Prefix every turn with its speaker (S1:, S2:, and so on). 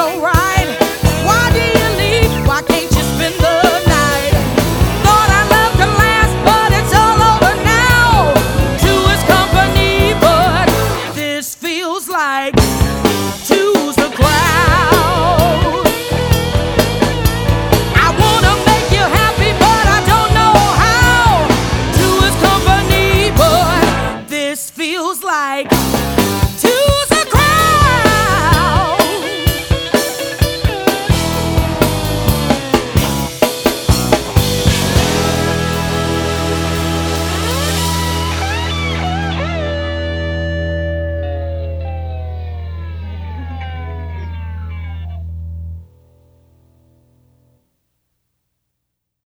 S1: alright. Why do you leave? Why can't you spend the night? Thought our love could last, but it's all over now. Two is company, but this feels like two's the crowd. I wanna make you happy, but I don't know how. Two is company, but this feels like